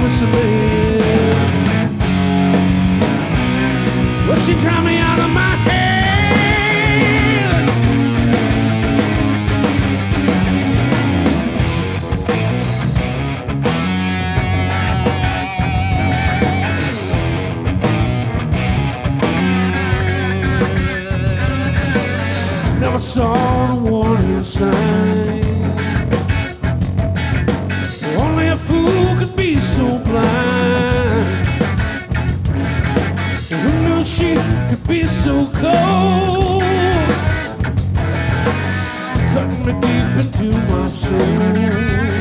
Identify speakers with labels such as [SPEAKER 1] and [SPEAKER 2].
[SPEAKER 1] whistling. Well, she drowned me out of my head. Never saw the warning signs. Only a fool could be so blind. Who knew she could be so cold, cutting me deep into my soul.